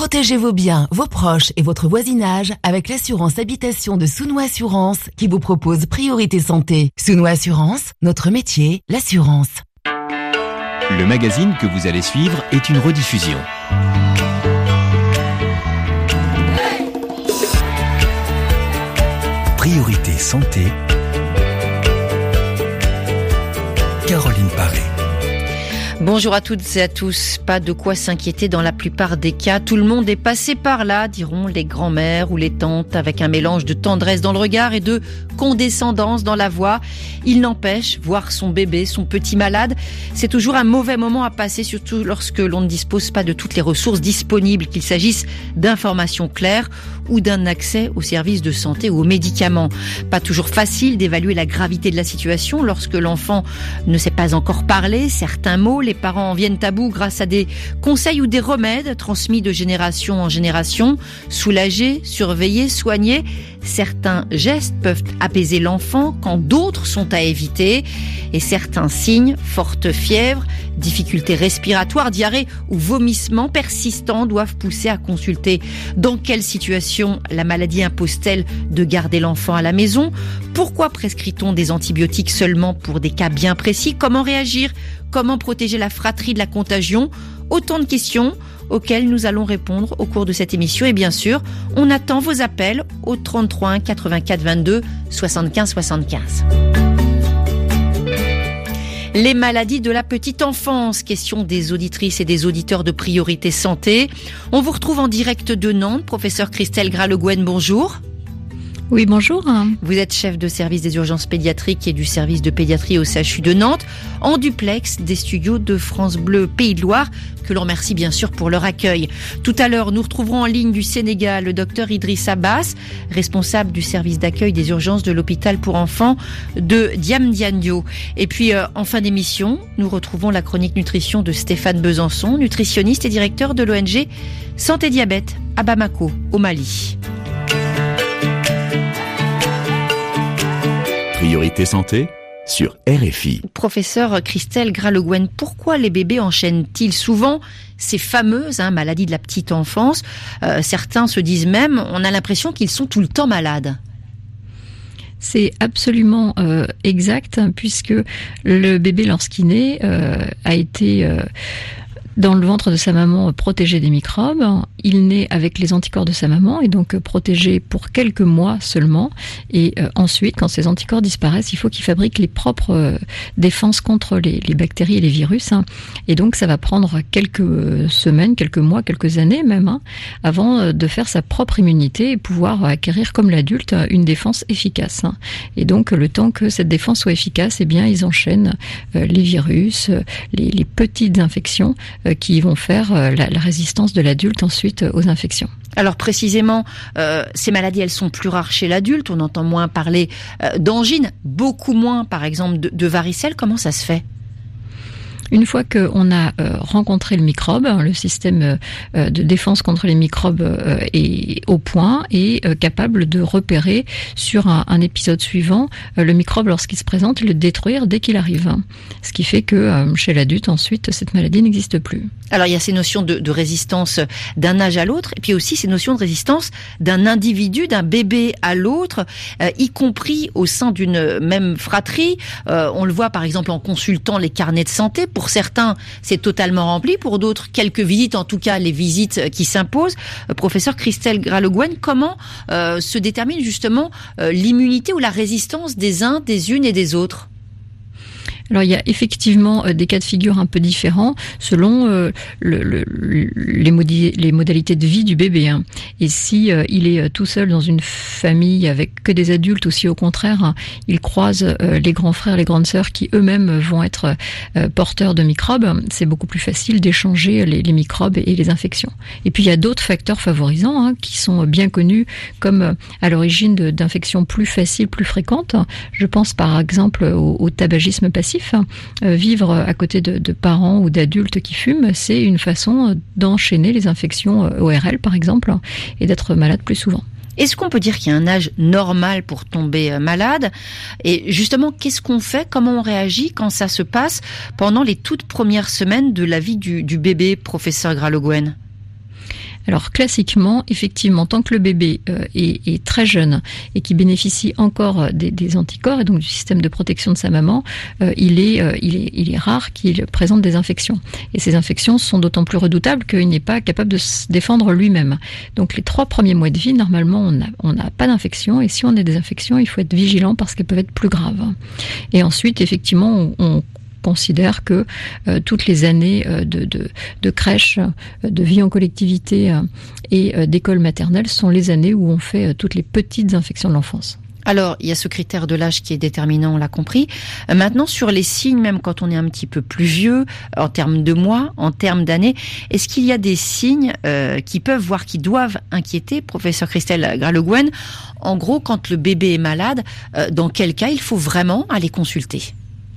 Protégez vos biens, vos proches et votre voisinage avec l'assurance habitation de Souno Assurance qui vous propose Priorité Santé. Souno Assurance, notre métier, l'assurance. Le magazine que vous allez suivre est une rediffusion. Priorité Santé. Caroline Paré. Bonjour à toutes et à tous. Pas de quoi s'inquiéter dans la plupart des cas. Tout le monde est passé par là, diront les grands-mères ou les tantes, avec un mélange de tendresse dans le regard et de condescendance dans la voix. Il n'empêche, voir son bébé, son petit malade, c'est toujours un mauvais moment à passer, surtout lorsque l'on ne dispose pas de toutes les ressources disponibles, qu'il s'agisse d'informations claires ou d'un accès aux services de santé ou aux médicaments. Pas toujours facile d'évaluer la gravité de la situation lorsque l'enfant ne sait pas encore parler certains mots. Les parents en viennent à bout grâce à des conseils ou des remèdes transmis de génération en génération. Soulager, surveiller, soigner. Certains gestes peuvent apaiser l'enfant quand d'autres sont à éviter. Et certains signes, forte fièvre, difficultés respiratoires, diarrhée ou vomissements persistants doivent pousser à consulter. Dans quelle situation la maladie impose-t-elle de garder l'enfant à la maison? Pourquoi prescrit-on des antibiotiques seulement pour des cas bien précis? Comment réagir? Comment protéger la fratrie de la contagion? Autant de questions auxquelles nous allons répondre au cours de cette émission. Et bien sûr, on attend vos appels au 33 1 84 22 75 75. Les maladies de la petite enfance, question des auditrices et des auditeurs de Priorité Santé. On vous retrouve en direct de Nantes. Professeur Christelle Gras-Le-Guen, bonjour. Oui, bonjour. Vous êtes chef de service des urgences pédiatriques et du service de pédiatrie au CHU de Nantes, en duplex des studios de France Bleu Pays de Loire, que l'on remercie bien sûr pour leur accueil. Tout à l'heure, nous retrouverons en ligne du Sénégal le docteur Idriss Abbas, responsable du service d'accueil des urgences de l'hôpital pour enfants de Diamniadio. Et puis, en fin d'émission, nous retrouvons la chronique nutrition de Stéphane Besançon, nutritionniste et directeur de l'ONG Santé Diabète à Bamako, au Mali. Priorité Santé sur RFI. Professeur Christelle Gras-Le-Guen, pourquoi les bébés enchaînent-ils souvent ces fameuses maladies de la petite enfance? Certains se disent même, on a l'impression qu'ils sont tout le temps malades. C'est absolument exact, puisque le bébé, lorsqu'il naît, a été dans le ventre de sa maman protégé des microbes. Il naît avec les anticorps de sa maman et donc protégé pour quelques mois seulement. Et ensuite, quand ces anticorps disparaissent, il faut qu'il fabrique les propres défenses contre les bactéries et les virus. Et donc, ça va prendre quelques semaines, quelques mois, quelques années même, avant de faire sa propre immunité et pouvoir acquérir comme l'adulte une défense efficace. Et donc, le temps que cette défense soit efficace, eh bien, ils enchaînent les virus, les petites infections qui vont faire la résistance de l'adulte ensuite aux infections. Alors précisément, ces maladies, elles sont plus rares chez l'adulte. On entend moins parler d'angine, beaucoup moins par exemple de varicelle. Comment ça se fait ? Une fois qu'on a rencontré le microbe, le système de défense contre les microbes est au point et capable de repérer sur un épisode suivant le microbe lorsqu'il se présente et le détruire dès qu'il arrive. Ce qui fait que chez l'adulte, ensuite, cette maladie n'existe plus. Alors il y a ces notions de résistance d'un âge à l'autre et puis aussi ces notions de résistance d'un individu, d'un bébé à l'autre, y compris au sein d'une même fratrie. On le voit par exemple en consultant les carnets de santé. Pour certains, c'est totalement rempli. Pour d'autres, quelques visites, en tout cas les visites qui s'imposent. Professeur Christelle Gras-Le-Guen, comment se détermine justement l'immunité ou la résistance des uns, des unes et des autres ? Alors il y a effectivement des cas de figure un peu différents selon les modalités de vie du bébé. Et si il est tout seul dans une famille avec que des adultes, ou si au contraire il croise les grands frères, les grandes sœurs qui eux-mêmes vont être porteurs de microbes, c'est beaucoup plus facile d'échanger les microbes et les infections. Et puis il y a d'autres facteurs favorisants qui sont bien connus comme à l'origine d'infections plus faciles, plus fréquentes. Je pense par exemple au tabagisme passif. Vivre à côté de parents ou d'adultes qui fument, c'est une façon d'enchaîner les infections ORL par exemple et d'être malade plus souvent. Est-ce qu'on peut dire qu'il y a un âge normal pour tomber malade ? Et justement, qu'est-ce qu'on fait ? Comment on réagit quand ça se passe pendant les toutes premières semaines de la vie du bébé, professeur Gras-Le-Guen ? Alors classiquement, effectivement, tant que le bébé est très jeune et qui bénéficie encore des anticorps et donc du système de protection de sa maman, il est rare qu'il présente des infections. Et ces infections sont d'autant plus redoutables qu'il n'est pas capable de se défendre lui-même. Donc les 3 premiers mois de vie, normalement, on n'a pas d'infection. Et si on a des infections, il faut être vigilant parce qu'elles peuvent être plus graves. Et ensuite, effectivement, on considère que toutes les années de crèche, de vie en collectivité et d'école maternelle sont les années où on fait toutes les petites infections de l'enfance. Alors, il y a ce critère de l'âge qui est déterminant, on l'a compris. Maintenant, sur les signes, même quand on est un petit peu plus vieux, en termes de mois, en termes d'années, est-ce qu'il y a des signes qui peuvent, voire qui doivent inquiéter, professeur Christelle Grah-Le-Guen? En gros, quand le bébé est malade, dans quel cas il faut vraiment aller consulter?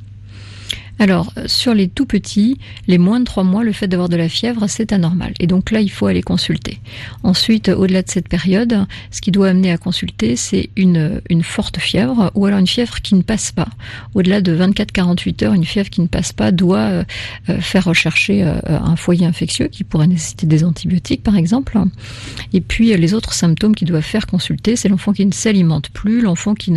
Alors, sur les tout petits, les moins de 3 mois, le fait d'avoir de la fièvre, c'est anormal. Et donc là, il faut aller consulter. Ensuite, au-delà de cette période, ce qui doit amener à consulter, c'est une forte fièvre ou alors une fièvre qui ne passe pas. Au-delà de 24-48 heures, une fièvre qui ne passe pas doit faire rechercher un foyer infectieux qui pourrait nécessiter des antibiotiques, par exemple. Et puis, les autres symptômes qui doivent faire consulter, c'est l'enfant qui ne s'alimente plus, l'enfant qui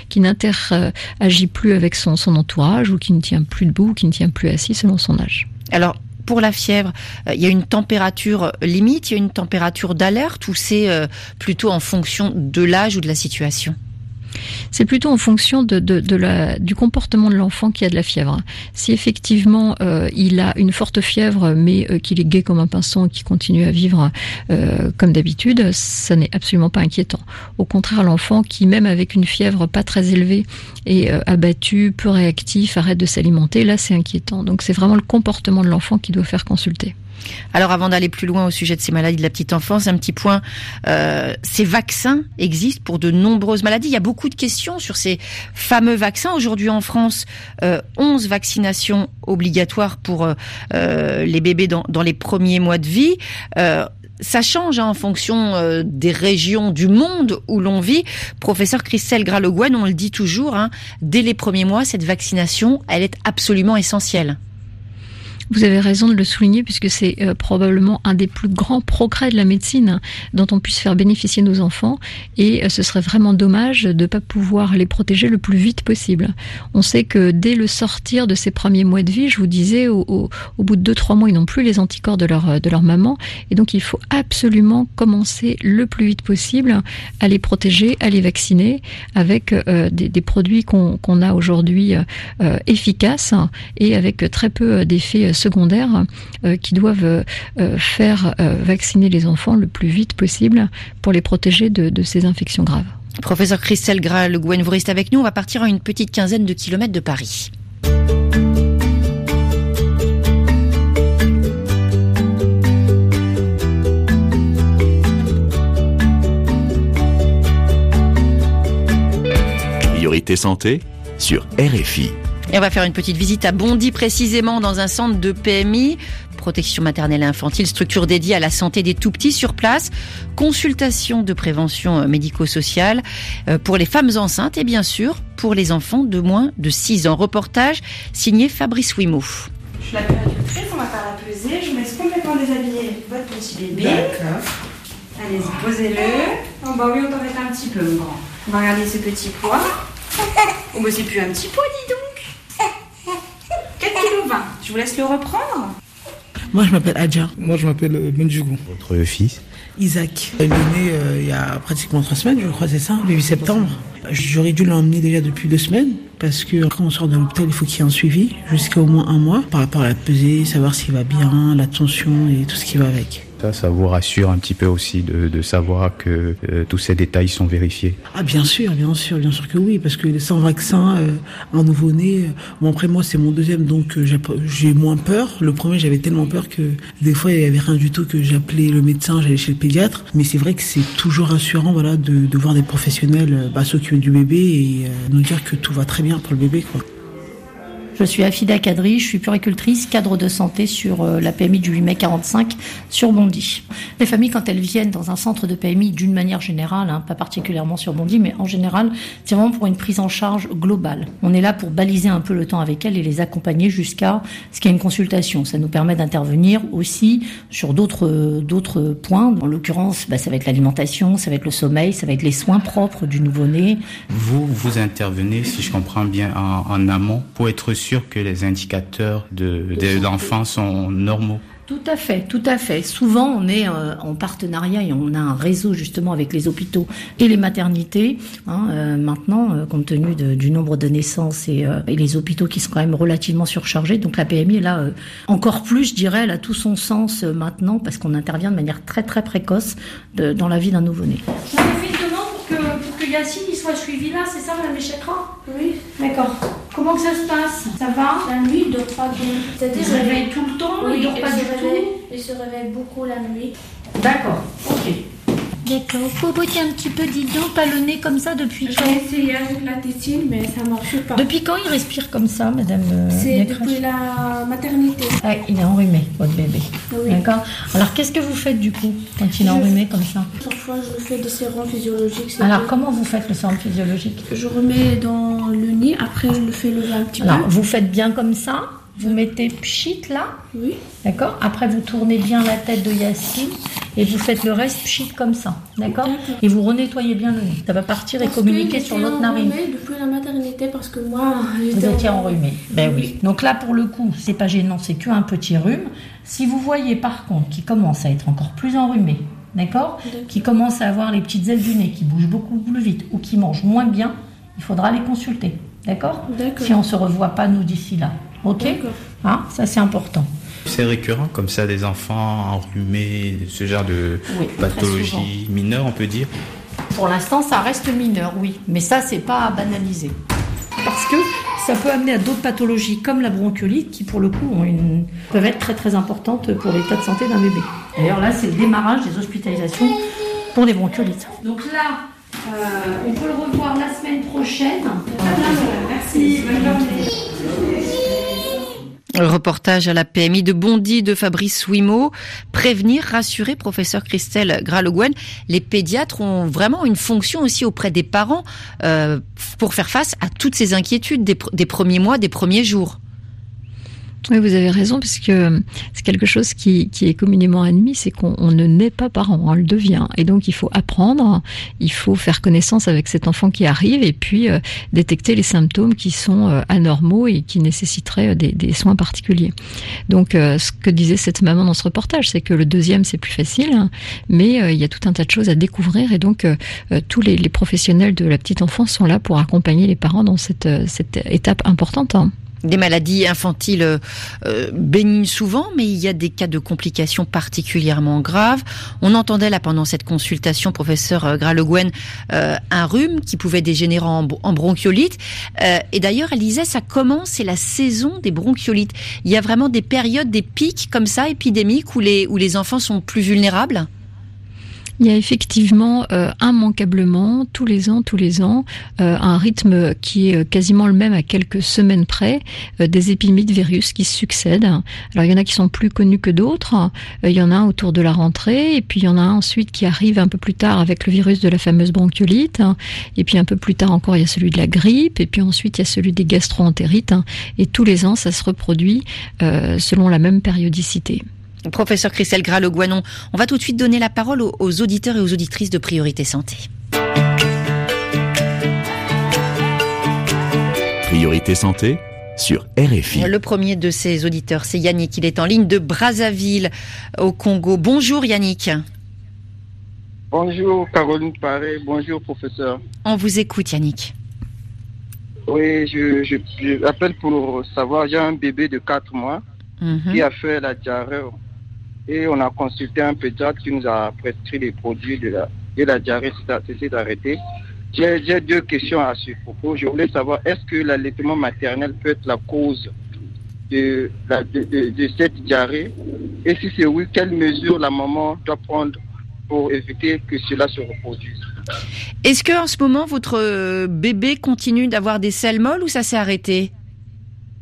n'interagit plus avec son entourage ou qui ne tient plus debout, qui ne tient plus assis selon son âge. Alors, pour la fièvre, il y a une température limite, il y a une température d'alerte ou c'est plutôt en fonction de l'âge ou de la situation ? C'est plutôt en fonction du comportement de l'enfant qui a de la fièvre. Si effectivement il a une forte fièvre mais qu'il est gai comme un pinson et qu'il continue à vivre comme d'habitude, ça n'est absolument pas inquiétant. Au contraire, l'enfant qui, même avec une fièvre pas très élevée, est abattu, peu réactif, arrête de s'alimenter, là c'est inquiétant. Donc c'est vraiment le comportement de l'enfant qui doit faire consulter. Alors avant d'aller plus loin au sujet de ces maladies de la petite enfance, un petit point, ces vaccins existent pour de nombreuses maladies. Il y a beaucoup de questions sur ces fameux vaccins. Aujourd'hui en France, 11 vaccinations obligatoires pour les bébés dans les premiers mois de vie. Ça change en fonction des régions du monde où l'on vit. Professeur Christelle Grah-Le-Guen, on le dit toujours, dès les premiers mois, cette vaccination, elle est absolument essentielle. Vous avez raison de le souligner puisque c'est probablement un des plus grands progrès de la médecine dont on puisse faire bénéficier nos enfants et ce serait vraiment dommage de ne pas pouvoir les protéger le plus vite possible. On sait que dès le sortir de ces premiers mois de vie, je vous disais, au bout de 2-3 mois, ils n'ont plus les anticorps de leur maman et donc il faut absolument commencer le plus vite possible à les protéger, à les vacciner avec des produits qu'on a aujourd'hui efficaces et avec très peu d'effets secondaires qui doivent faire vacciner les enfants le plus vite possible pour les protéger de ces infections graves. Professeur Christelle Grah-Le-Guen, vous restez avec nous, on va partir à une petite quinzaine de kilomètres de Paris. Priorité santé sur RFI. Et on va faire une petite visite à Bondy, précisément dans un centre de PMI, protection maternelle et infantile, structure dédiée à la santé des tout-petits sur place, consultation de prévention médico-sociale pour les femmes enceintes et bien sûr pour les enfants de moins de 6 ans. Reportage signé Fabrice Wimeau. Je suis la péricultrice, on va faire la pesée, je vous laisse complètement déshabiller votre petit bébé. D'accord. Allez-y, posez-le. Oh bah oui, on t'embête un petit peu, mon grand. On va regarder ce petit poids. Oh bah c'est plus un petit poids, dis donc. 4,20 kg. Je vous laisse le reprendre. Moi, je m'appelle Adja. Moi, je m'appelle Benjougou. Votre fils? Isaac. Il est né il y a pratiquement 3 semaines, je crois, c'est ça, le 8 septembre. J'aurais dû l'emmener déjà depuis 2 semaines, parce que quand on sort de l'hôpital, il faut qu'il y ait un suivi, jusqu'à au moins 1 mois, par rapport à la pesée, savoir s'il va bien, la tension et tout ce qui va avec. Ça vous rassure un petit peu aussi de savoir que tous ces détails sont vérifiés. Ah bien sûr que oui, parce que sans vaccin, un nouveau-né, bon après moi c'est mon deuxième, donc j'ai moins peur. Le premier j'avais tellement peur que des fois il y avait rien du tout, que j'appelais le médecin, j'allais chez le pédiatre. Mais c'est vrai que c'est toujours rassurant, voilà, de voir des professionnels s'occuper du bébé et nous dire que tout va très bien pour le bébé, quoi. Je suis Afida Kadri, je suis puéricultrice, cadre de santé sur la PMI du 8 mai 45 sur Bondy. Les familles, quand elles viennent dans un centre de PMI d'une manière générale, pas particulièrement sur Bondy, mais en général, c'est vraiment pour une prise en charge globale. On est là pour baliser un peu le temps avec elles et les accompagner jusqu'à ce qu'il y ait une consultation. Ça nous permet d'intervenir aussi sur d'autres points. En l'occurrence, ça va être l'alimentation, ça va être le sommeil, ça va être les soins propres du nouveau-né. Vous intervenez, si je comprends bien, en amont pour être sûr que les indicateurs de l'enfant sont normaux. Tout à fait. Souvent, on est en partenariat et on a un réseau justement avec les hôpitaux et les maternités. Maintenant, compte tenu du nombre de naissances et les hôpitaux qui sont quand même relativement surchargés, donc la PMI est là encore plus, je dirais, elle a tout son sens maintenant parce qu'on intervient de manière très très précoce dans la vie d'un nouveau-né. On a fait une demande pour que Yacine il soit suivi là, c'est ça, Madame Echekra ? Oui. D'accord. Comment que ça se passe ? Ça va ? La nuit, il dort pas bien. Il se réveille tout le temps, il dort pas du tout ? Il se réveille beaucoup la nuit. D'accord, ok. D'accord, faut botter un petit peu, dis donc, pas le nez comme ça depuis quand ? J'ai essayé avec la tétine, mais ça marche pas. Depuis quand il respire comme ça, Madame C'est Yakrash ? depuis la maternité. Ah, il est enrhumé, votre bébé. Oui. D'accord. Alors, qu'est-ce que vous faites du coup quand il est enrhumé comme ça ? Parfois, je fais des sérums physiologiques. Alors, comment vous faites le sérum physiologique ? Je remets dans le nid, après je le fais lever un petit peu. Alors, vous faites bien comme ça. Vous mettez pchit là. Oui. D'accord. Après, vous tournez bien la tête de Yacine et vous faites le reste pchit comme ça. D'accord. Et vous renettoyez bien le nez. Ça va partir et communiquer sur l'autre narine. Depuis la maternité parce que moi, vous étiez enrhumé. Ben oui. Donc là, pour le coup, c'est pas gênant, c'est qu'un petit rhume. Si vous voyez par contre qu'il commence à être encore plus enrhumé, d'accord, qui commence à avoir les petites ailes du nez qui bougent beaucoup plus vite ou qui mange moins bien, il faudra les consulter. D'accord. Si on ne se revoit pas, nous, d'ici là. Ok. Ça, c'est important. C'est récurrent comme ça, des enfants enrhumés, ce genre de pathologie mineure, on peut dire ? Pour l'instant, ça reste mineur, oui. Mais ça, c'est pas à banaliser. Parce que ça peut amener à d'autres pathologies, comme la bronchiolite, qui, pour le coup, peuvent être très, très importantes pour l'état de santé d'un bébé. D'ailleurs, là, c'est le démarrage des hospitalisations pour les bronchiolites. Donc là, on peut le revoir la semaine prochaine. Merci, bonne journée. Reportage à la PMI de Bondy de Fabrice Ouimeau. Prévenir, rassurer, professeur Christelle Grah-Le Guen. Les pédiatres ont vraiment une fonction aussi auprès des parents pour faire face à toutes ces inquiétudes des premiers mois, des premiers jours. Oui, vous avez raison, puisque c'est quelque chose qui est communément admis, c'est qu'on ne naît pas parent, on le devient. Et donc, il faut apprendre, il faut faire connaissance avec cet enfant qui arrive et puis détecter les symptômes qui sont anormaux et qui nécessiteraient des soins particuliers. Donc, ce que disait cette maman dans ce reportage, c'est que le deuxième, c'est plus facile, mais il y a tout un tas de choses à découvrir et donc tous les professionnels de la petite enfance sont là pour accompagner les parents dans cette étape importante. Des maladies infantiles bénignes souvent, mais il y a des cas de complications particulièrement graves. On entendait là pendant cette consultation, professeur Grah-Le Guen, un rhume qui pouvait dégénérer en bronchiolite. Et d'ailleurs, elle disait, ça commence, c'est la saison des bronchiolites. Il y a vraiment des périodes, des pics comme ça, épidémiques, où les enfants sont plus vulnérables. Il y a effectivement immanquablement tous les ans un rythme qui est quasiment le même à quelques semaines près, des épidémies de virus qui se succèdent. Alors il y en a qui sont plus connus que d'autres, il y en a un autour de la rentrée et puis il y en a un ensuite qui arrive un peu plus tard avec le virus de la fameuse bronchiolite et puis un peu plus tard encore il y a celui de la grippe et puis ensuite il y a celui des gastro-entérites et tous les ans ça se reproduit selon la même périodicité. Professeur Christelle Grah-Le Guen, on va tout de suite donner la parole aux auditeurs et aux auditrices de Priorité Santé. Priorité Santé sur RFI. Le premier de ces auditeurs, c'est Yannick. Il est en ligne de Brazzaville, au Congo. Bonjour Yannick. Bonjour Caroline Paré, bonjour professeur. On vous écoute Yannick. Oui, je appelle pour savoir, j'ai un bébé de 4 mois qui a fait la diarrhée. Et on a consulté un pédiatre qui nous a prescrit les produits de la diarrhée, c'est d'arrêter. J'ai 2 questions à ce propos. Je voulais savoir, est-ce que l'allaitement maternel peut être la cause de cette diarrhée? Et si c'est oui, quelles mesures la maman doit prendre pour éviter que cela se reproduise? Est-ce qu'en ce moment, votre bébé continue d'avoir des selles molles ou ça s'est arrêté?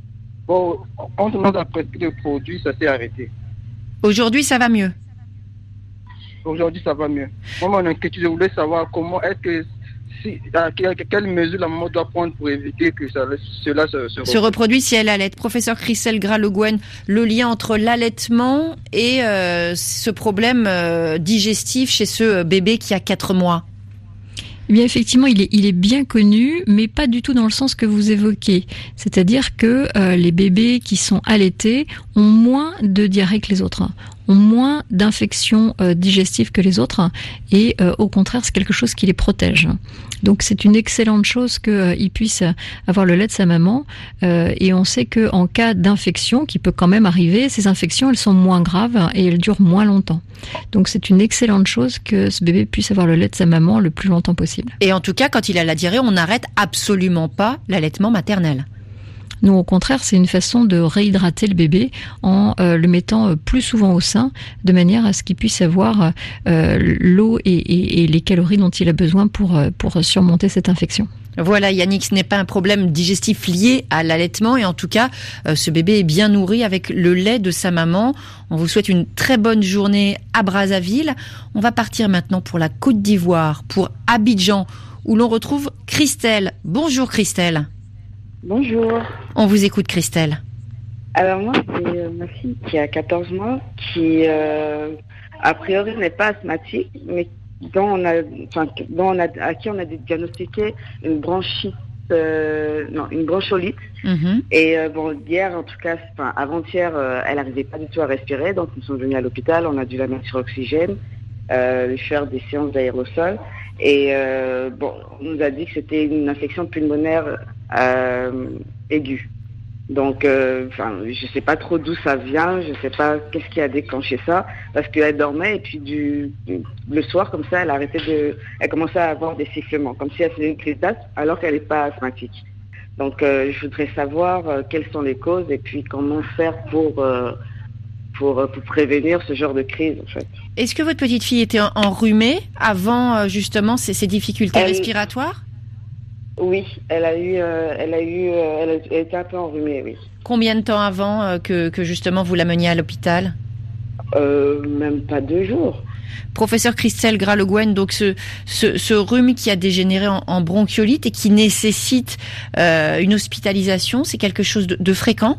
Bon, on nous a prescrit le produit, ça s'est arrêté. Aujourd'hui, ça va mieux? Aujourd'hui, ça va mieux. Moi, mon inquiétude, je voulais savoir comment est-ce que quelle mesure la maman doit prendre pour éviter que cela se reproduise si elle allait. Professeur Christelle Gras-Le Guen, le lien entre l'allaitement et ce problème digestif chez ce bébé qui a 4 mois. Eh bien, effectivement, il est bien connu, mais pas du tout dans le sens que vous évoquez. C'est-à-dire que les bébés qui sont allaités ont moins de diarrhée que les autres, ont moins d'infections digestives que les autres, et au contraire, c'est quelque chose qui les protège. Donc, c'est une excellente chose qu'ils puissent avoir le lait de sa maman, et on sait que en cas d'infection, qui peut quand même arriver, ces infections, elles sont moins graves et elles durent moins longtemps. Donc, c'est une excellente chose que ce bébé puisse avoir le lait de sa maman le plus longtemps possible. Et en tout cas, quand il a la diarrhée, on n'arrête absolument pas l'allaitement maternel. Non, au contraire, c'est une façon de réhydrater le bébé en le mettant plus souvent au sein, de manière à ce qu'il puisse avoir l'eau et les calories dont il a besoin pour surmonter cette infection. Voilà, Yannick, ce n'est pas un problème digestif lié à l'allaitement, et en tout cas, ce bébé est bien nourri avec le lait de sa maman. On vous souhaite une très bonne journée à Brazzaville. On va partir maintenant pour la Côte d'Ivoire, pour Abidjan, où l'on retrouve Christelle. Bonjour Christelle. Bonjour. On vous écoute Christelle. Alors moi, c'est ma fille qui a 14 mois, qui a priori n'est pas asthmatique, mais à qui on a diagnostiqué une bronchite, une bronchiolite. Mm-hmm. Et hier, en tout cas, avant-hier, elle n'arrivait pas du tout à respirer, donc nous sommes venus à l'hôpital, on a dû la mettre sur oxygène, lui faire des séances d'aérosol. Et on nous a dit que c'était une infection pulmonaire aiguë. Donc, je sais pas trop d'où ça vient, je sais pas qu'est-ce qui a déclenché ça, parce qu'elle dormait et puis le soir comme ça, elle commençait à avoir des sifflements, comme si elle faisait une crise d'asthme, alors qu'elle n'est pas asthmatique. Donc, je voudrais savoir quelles sont les causes et puis comment faire pour prévenir ce genre de crise, en fait. Est-ce que votre petite fille était enrhumée avant justement ces difficultés respiratoires? Oui, elle était un peu enrhumée, oui. Combien de temps avant que justement vous la meniez à l'hôpital? Même pas 2 jours. Professeur Christelle Gras-Le Guen, donc ce rhume qui a dégénéré en bronchiolite et qui nécessite une hospitalisation, c'est quelque chose de fréquent?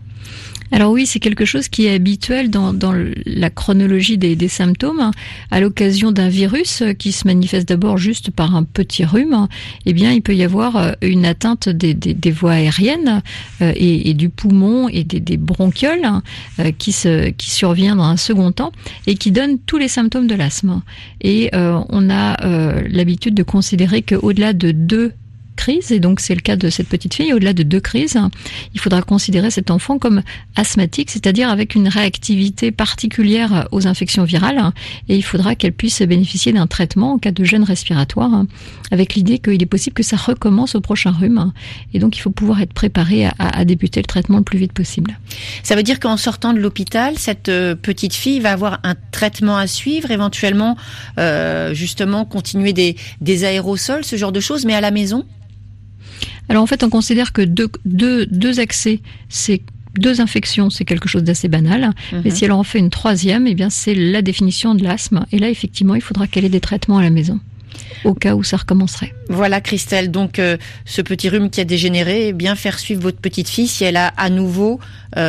Alors oui, c'est quelque chose qui est habituel dans la chronologie des symptômes. À l'occasion d'un virus qui se manifeste d'abord juste par un petit rhume, eh bien, il peut y avoir une atteinte des voies aériennes et du poumon et des bronchioles qui survient dans un second temps et qui donne tous les symptômes de l'asthme. Et on a l'habitude de considérer qu'au-delà de 2 crises, et donc c'est le cas de cette petite fille, au-delà de 2 crises, il faudra considérer cet enfant comme asthmatique, c'est-à-dire avec une réactivité particulière aux infections virales, et il faudra qu'elle puisse bénéficier d'un traitement en cas de gêne respiratoire, avec l'idée qu'il est possible que ça recommence au prochain rhume, et donc il faut pouvoir être préparé à débuter le traitement le plus vite possible. Ça veut dire qu'en sortant de l'hôpital, cette petite fille va avoir un traitement à suivre, éventuellement justement continuer des aérosols, ce genre de choses, mais à la maison? Alors en fait, on considère que deux accès, c'est 2 infections, c'est quelque chose d'assez banal. Mm-hmm. Mais si elle en fait une 3e, eh bien c'est la définition de l'asthme. Et là, effectivement, il faudra qu'elle ait des traitements à la maison, au cas où ça recommencerait. Voilà Christelle, donc ce petit rhume qui a dégénéré, bien faire suivre votre petite fille si elle a à nouveau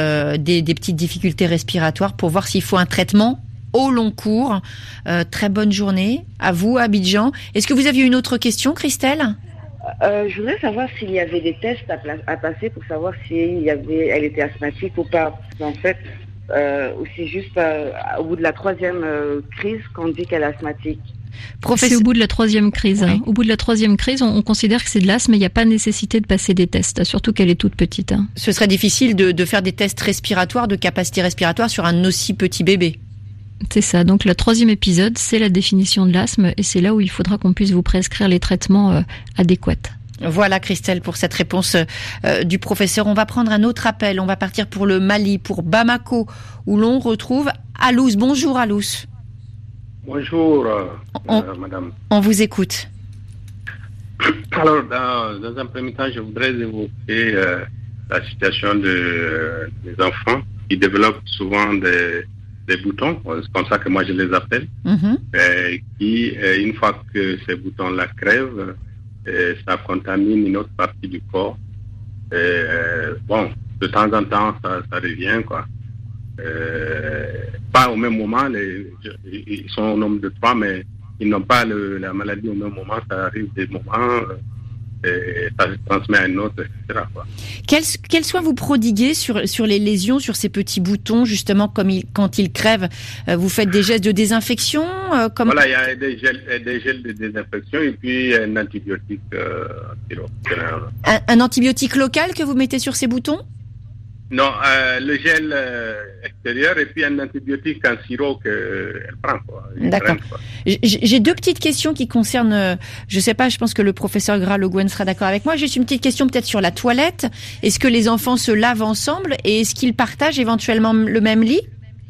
des petites difficultés respiratoires pour voir s'il faut un traitement au long cours. Très bonne journée à vous, Abidjan. Est-ce que vous aviez une autre question, Christelle ? Je voudrais savoir s'il y avait des tests à passer pour savoir si elle était asthmatique ou pas. En fait, ou c'est juste au bout de la 3e crise qu'on dit qu'elle est asthmatique. C'est au bout de la 3e crise. Oui. Au bout de la 3e crise, on considère que c'est de l'asthme, mais il n'y a pas nécessité de passer des tests, surtout qu'elle est toute petite. Ce serait difficile de faire des tests respiratoires, de capacité respiratoire sur un aussi petit bébé. C'est ça, donc le 3e épisode, c'est la définition de l'asthme et c'est là où il faudra qu'on puisse vous prescrire les traitements adéquats. Voilà Christelle pour cette réponse du professeur. On va prendre un autre appel, on va partir pour le Mali, pour Bamako, où l'on retrouve Alous. Bonjour Alous. Bonjour madame. On vous écoute. Alors dans un premier temps, je voudrais évoquer la situation des enfants qui développent souvent des boutons, c'est comme ça que moi je les appelle, qui, une fois que ces boutons-là crèvent, ça contamine une autre partie du corps. De temps en temps, ça revient, quoi. Pas au même moment, ils sont au nombre de 3, mais ils n'ont pas la maladie au même moment, ça arrive des moments, ça se transmet à un autre, etc., quoi. Quels soins vous prodiguez sur les lésions, sur ces petits boutons, justement, quand ils crèvent? Vous faites des gestes de désinfection Voilà, il y a des gels de désinfection et puis un antibiotique un antibiotique local que vous mettez sur ces boutons? Non, le gel extérieur et puis un antibiotique en sirop qu'elle prend, quoi. D'accord. J'ai 2 petites questions qui concernent, je sais pas, je pense que le professeur Gras-Le Guen sera d'accord avec moi. Juste une petite question peut-être sur la toilette. Est-ce que les enfants se lavent ensemble et est-ce qu'ils partagent éventuellement le même lit?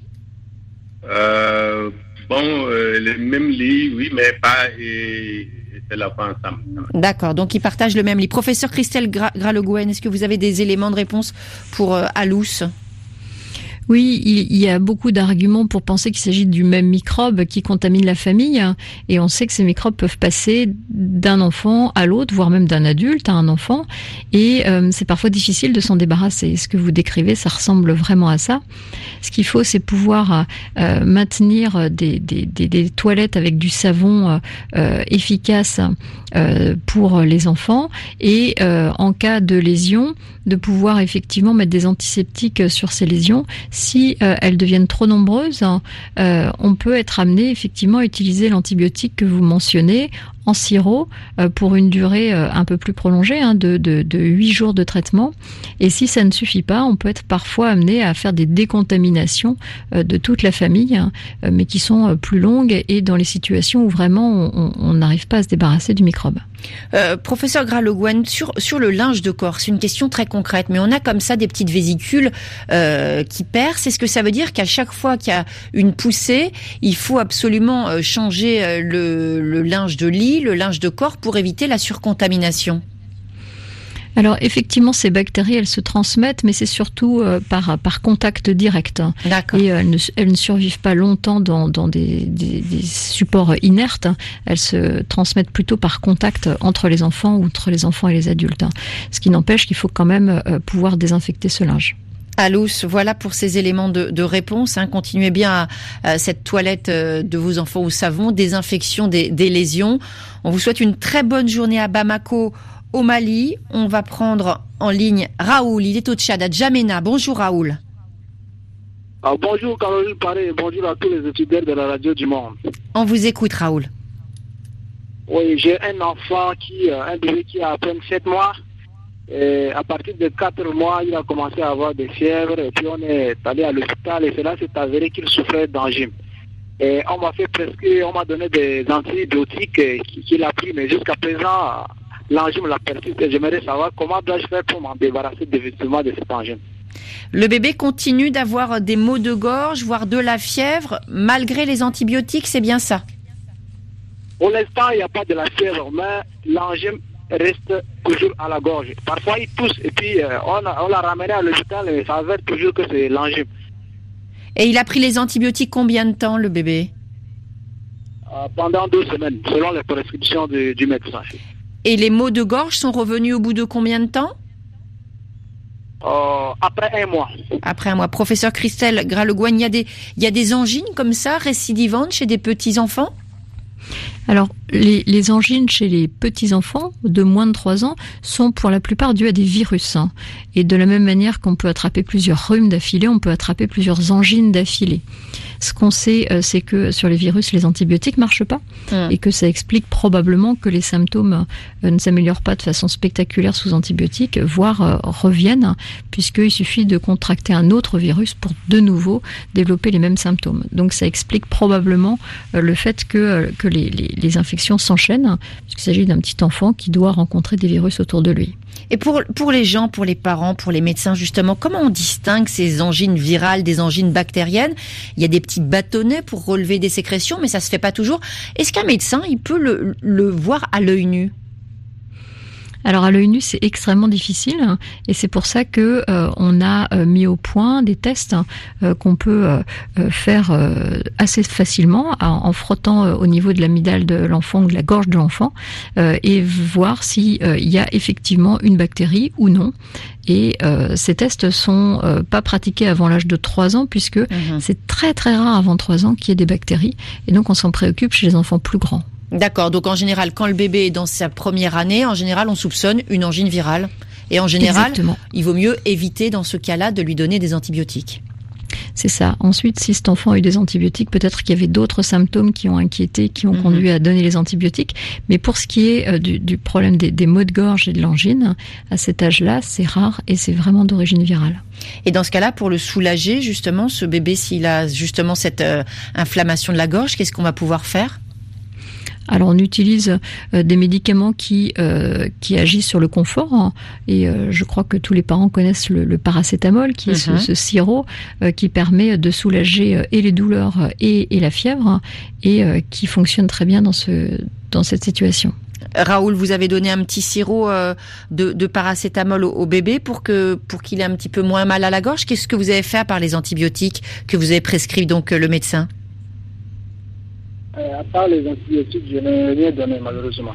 Le même lit, oui, mais pas... c'est la fin ensemble. D'accord, donc ils partagent le même lit. Professeur Christelle Gras-Le Guen, est-ce que vous avez des éléments de réponse pour Alous? Oui, il y a beaucoup d'arguments pour penser qu'il s'agit du même microbe qui contamine la famille, et on sait que ces microbes peuvent passer d'un enfant à l'autre, voire même d'un adulte à un enfant, et c'est parfois difficile de s'en débarrasser. Ce que vous décrivez, ça ressemble vraiment à ça. Ce qu'il faut, c'est pouvoir maintenir des toilettes avec du savon efficace pour les enfants, et en cas de lésion, de pouvoir effectivement mettre des antiseptiques sur ces lésions. Si elles deviennent trop nombreuses, on peut être amené effectivement à utiliser l'antibiotique que vous mentionnez en sirop pour une durée un peu plus prolongée, de 8 jours de traitement. Et si ça ne suffit pas, on peut être parfois amené à faire des décontaminations de toute la famille, mais qui sont plus longues et dans les situations où vraiment on n'arrive pas à se débarrasser du microbe. Professeur Gras-Le Guen, sur le linge de corps, c'est une question très concrète, mais on a comme ça des petites vésicules qui percent. Est-ce que ça veut dire qu'à chaque fois qu'il y a une poussée, il faut absolument changer le linge de lit, le linge de corps pour éviter la surcontamination? Alors effectivement, ces bactéries, elles se transmettent, mais c'est surtout par contact direct. D'accord. Et elles ne survivent pas longtemps dans des supports inertes. Elles se transmettent plutôt par contact entre les enfants ou entre les enfants et les adultes. Ce qui n'empêche qu'il faut quand même pouvoir désinfecter ce linge. Alous, voilà pour ces éléments de réponse. Continuez bien à cette toilette de vos enfants au savon, désinfection des lésions. On vous souhaite une très bonne journée à Bamako, au Mali. On va prendre en ligne Raoul, il est au Tchad, à Djamena. Bonjour Raoul. Bonjour Caroline Paré, bonjour à tous les étudiants de la radio du Monde. On vous écoute Raoul. Oui, j'ai un enfant un bébé qui a à peine 7 mois. Et à partir de 4 mois, il a commencé à avoir des fièvres et puis on est allé à l'hôpital et cela s'est avéré qu'il souffrait d'angine. Et on m'a donné des antibiotiques qu'il a pris, mais jusqu'à présent, l'angine la persiste et j'aimerais savoir comment dois-je faire pour m'en débarrasser définitivement de cette angine. Le bébé continue d'avoir des maux de gorge, voire de la fièvre, malgré les antibiotiques, c'est bien ça? Pour l'instant, il n'y a pas de la fièvre, mais l'angine reste toujours à la gorge. Parfois, il tousse et puis on l'a ramené à l'hôpital et ça s'avère toujours que c'est l'angine. Et il a pris les antibiotiques combien de temps, le bébé? Pendant 2 semaines, selon les prescriptions du médecin. Et les maux de gorge sont revenus au bout de combien de temps? Après 1 mois. Après 1 mois. Professeur Christelle Gras-Le Guen, il y a des angines comme ça, récidivantes chez des petits-enfants? Alors, les angines chez les petits-enfants de moins de 3 ans sont pour la plupart dues à des virus. Et de la même manière qu'on peut attraper plusieurs rhumes d'affilée, on peut attraper plusieurs angines d'affilée. Ce qu'on sait, c'est que sur les virus, les antibiotiques ne marchent pas et que ça explique probablement que les symptômes ne s'améliorent pas de façon spectaculaire sous antibiotiques, voire reviennent, puisqu'il suffit de contracter un autre virus pour de nouveau développer les mêmes symptômes. Donc ça explique probablement le fait que les infections s'enchaînent, puisqu'il s'agit d'un petit enfant qui doit rencontrer des virus autour de lui. Et pour les gens, pour les parents, pour les médecins justement, comment on distingue ces angines virales des angines bactériennes? Il y a des petits bâtonnets pour relever des sécrétions, mais ça se fait pas toujours. Est-ce qu'un médecin, il peut le voir à l'œil nu? Alors à l'œil nu, c'est extrêmement difficile et c'est pour ça que on a mis au point des tests qu'on peut faire assez facilement en frottant au niveau de l'amygdale de l'enfant ou de la gorge de l'enfant et voir si il y a effectivement une bactérie ou non. Et ces tests sont pas pratiqués avant l'âge de 3 ans puisque c'est très très rare avant 3 ans qu'il y ait des bactéries et donc on s'en préoccupe chez les enfants plus grands. D'accord, donc en général, quand le bébé est dans sa première année, en général, on soupçonne une angine virale. Et en général, Exactement. Il vaut mieux éviter dans ce cas-là de lui donner des antibiotiques. C'est ça. Ensuite, si cet enfant a eu des antibiotiques, peut-être qu'il y avait d'autres symptômes qui ont inquiété, qui ont conduit à donner les antibiotiques. Mais pour ce qui est du problème des maux de gorge et de l'angine, à cet âge-là, c'est rare et c'est vraiment d'origine virale. Et dans ce cas-là, pour le soulager, justement, ce bébé, s'il a justement cette inflammation de la gorge, qu'est-ce qu'on va pouvoir faire ? Alors on utilise des médicaments qui agissent sur le confort hein, et je crois que tous les parents connaissent le paracétamol qui est ce sirop qui permet de soulager et les douleurs et la fièvre et qui fonctionne très bien dans cette situation. Raoul, vous avez donné un petit sirop de paracétamol au bébé pour qu'il ait un petit peu moins mal à la gorge. Qu'est-ce que vous avez fait à part les antibiotiques que vous avez prescrit donc le médecin ? À part les antibiotiques, je n'ai rien donné malheureusement.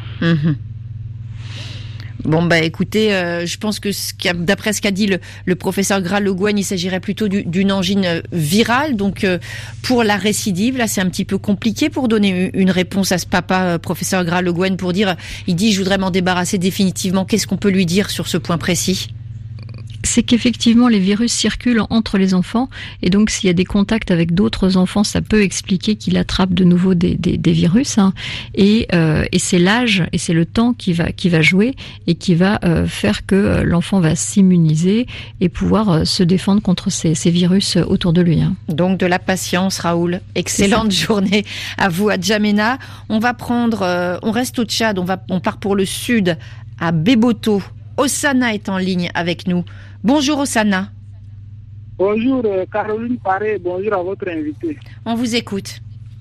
Bon bah écoutez, je pense que d'après ce qu'a dit le professeur Gras-Le Guen, il s'agirait plutôt d'une angine virale. Donc pour la récidive, là c'est un petit peu compliqué pour donner une réponse à ce papa, professeur Gras-Le Guen, pour dire, il dit je voudrais m'en débarrasser définitivement. Qu'est-ce qu'on peut lui dire sur ce point précis ? C'est qu'effectivement les virus circulent entre les enfants et donc s'il y a des contacts avec d'autres enfants, ça peut expliquer qu'il attrape de nouveau des virus hein. Et c'est l'âge et c'est le temps qui va jouer et qui va faire que l'enfant va s'immuniser et pouvoir se défendre contre ces virus autour de lui. Hein. Donc de la patience, Raoul. Excellente journée à vous à Djamena. On reste au Tchad, on part pour le sud à Beboto. Osana est en ligne avec nous. Bonjour Osana. Bonjour Caroline Paré, bonjour à votre invité. On vous écoute.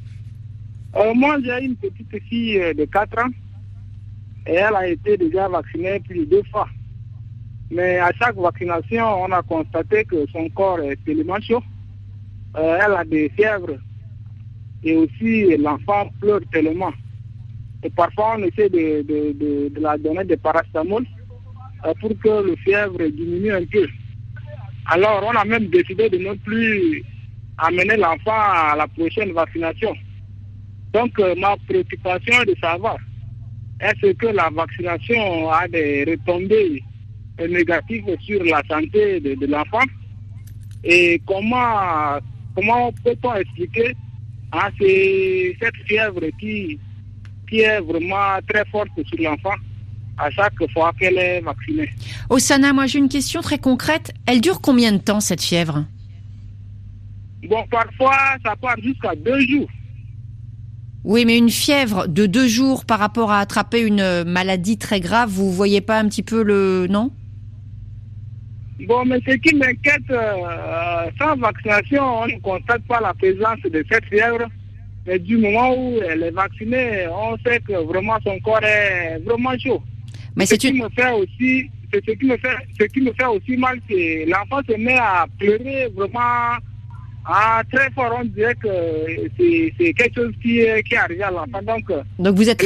Moi j'ai une petite fille de 4 ans et elle a été déjà vaccinée plus de 2 fois. Mais à chaque vaccination, on a constaté que son corps est tellement chaud. Elle a des fièvres et aussi l'enfant pleure tellement. Et parfois on essaie de la donner des paracétamol pour que le fièvre diminue un peu. Alors, on a même décidé de ne plus amener l'enfant à la prochaine vaccination. Donc, ma préoccupation est de savoir, est-ce que la vaccination a des retombées négatives sur la santé de l'enfant? Et comment peut-on expliquer cette fièvre qui est vraiment très forte sur l'enfant à chaque fois qu'elle est vaccinée. Osana, moi j'ai une question très concrète. Elle dure combien de temps cette fièvre ? Bon, parfois ça part jusqu'à 2 jours. Oui, mais une fièvre de 2 jours par rapport à attraper une maladie très grave, vous voyez pas un petit peu non ? Bon, mais ce qui m'inquiète, sans vaccination, on ne constate pas la présence de cette fièvre. Mais du moment où elle est vaccinée, on sait que vraiment son corps est vraiment chaud. Mais ce qui me fait aussi mal, c'est l'enfant se met à pleurer vraiment très fort. On dirait que c'est quelque chose qui arrive à l'enfant. Donc vous êtes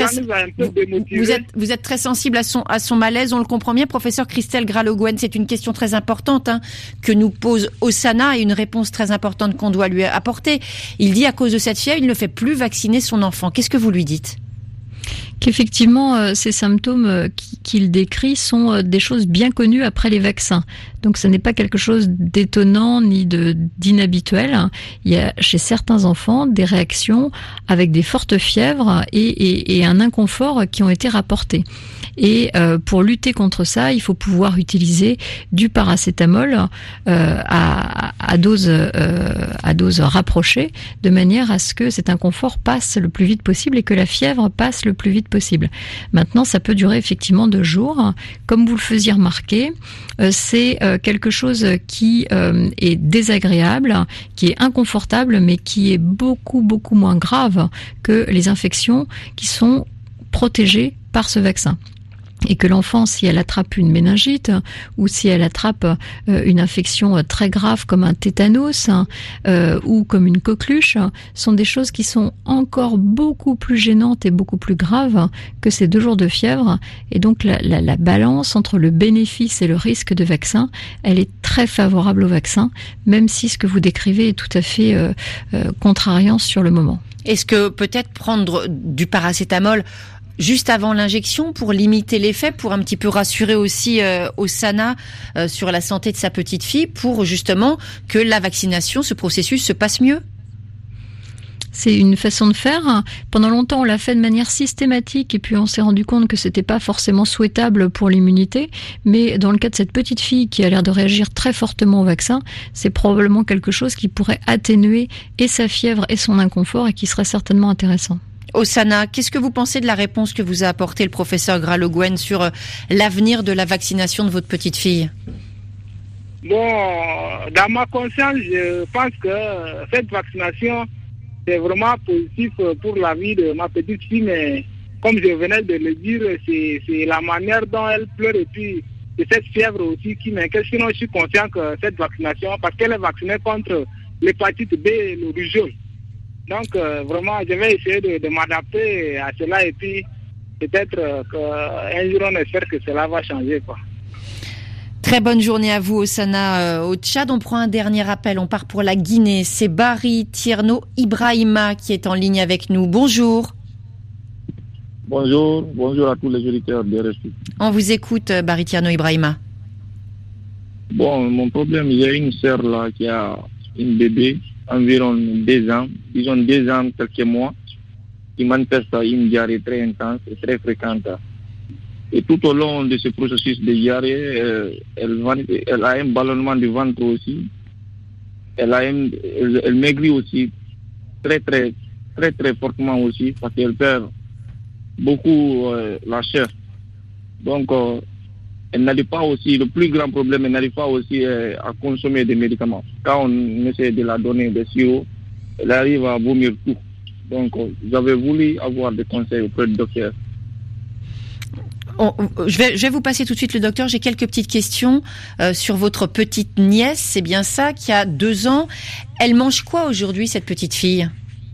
très sensible à son malaise, on le comprend bien. Professeur Christelle Gras-Le Guen, c'est une question très importante que nous pose Osana et une réponse très importante qu'on doit lui apporter. Il dit à cause de cette fièvre, il ne fait plus vacciner son enfant. Qu'est-ce que vous lui dites ? Qu'effectivement, ces symptômes qu'il décrit sont des choses bien connues après les vaccins. Donc, ce n'est pas quelque chose d'étonnant ni d'inhabituel. Il y a chez certains enfants des réactions avec des fortes fièvres et un inconfort qui ont été rapportés. Et pour lutter contre ça, il faut pouvoir utiliser du paracétamol à dose rapprochée, de manière à ce que cet inconfort passe le plus vite possible et que la fièvre passe le plus vite possible. Maintenant, ça peut durer effectivement 2 jours. Comme vous le faisiez remarquer, c'est quelque chose qui est désagréable, qui est inconfortable, mais qui est beaucoup, beaucoup moins grave que les infections qui sont protégées par ce vaccin. et que l'enfant, si elle attrape une méningite ou si elle attrape une infection très grave comme un tétanos ou comme une coqueluche, sont des choses qui sont encore beaucoup plus gênantes et beaucoup plus graves que ces 2 jours de fièvre. Et donc la balance entre le bénéfice et le risque de vaccin, elle est très favorable au vaccin, même si ce que vous décrivez est tout à fait contrariant sur le moment. Est-ce que peut-être prendre du paracétamol juste avant l'injection pour limiter l'effet, pour un petit peu rassurer aussi Osana sur la santé de sa petite fille, pour justement que la vaccination, ce processus se passe mieux? C'est une façon de faire. Pendant longtemps, on l'a fait de manière systématique et puis on s'est rendu compte que c'était pas forcément souhaitable pour l'immunité. Mais dans le cas de cette petite fille qui a l'air de réagir très fortement au vaccin, c'est probablement quelque chose qui pourrait atténuer et sa fièvre et son inconfort et qui serait certainement intéressant. Osana, qu'est-ce que vous pensez de la réponse que vous a apportée le professeur Gras-Le-Guen sur l'avenir de la vaccination de votre petite fille? Bon, dans ma conscience, je pense que cette vaccination, c'est vraiment positif pour la vie de ma petite fille, mais comme je venais de le dire, c'est la manière dont elle pleure et puis c'est cette fièvre aussi qui m'inquiète. Sinon, je suis conscient que cette vaccination, parce qu'elle est vaccinée contre l'hépatite B et le rougeole. Donc, vraiment, je vais essayer de m'adapter à cela et puis peut-être qu'un jour, on espère que cela va changer, quoi. Très bonne journée à vous, Osana. Au Tchad, on prend un dernier appel. On part pour la Guinée. C'est Barry Tierno Ibrahima qui est en ligne avec nous. Bonjour. Bonjour à tous les auditeurs de RFI. On vous écoute, Barry Tierno Ibrahima. Bon, mon problème, j'ai une sœur là qui a une bébé, environ 2 ans, disons 2 ans, quelques mois, qui manifeste une diarrhée très intense et très fréquente. Et tout au long de ce processus de diarrhée, elle a un ballonnement du ventre aussi. Elle maigrit aussi très fortement aussi parce qu'elle perd beaucoup la chair. Donc, elle n'arrive pas aussi, le plus grand problème, elle n'arrive pas aussi à consommer des médicaments. Quand on essaie de la donner des sirops, elle arrive à vomir tout. Donc, j'avais voulu avoir des conseils auprès du docteur. Je vais vous passer tout de suite le docteur. J'ai quelques petites questions sur votre petite nièce. C'est bien ça, qui a 2 ans. Elle mange quoi aujourd'hui, cette petite fille?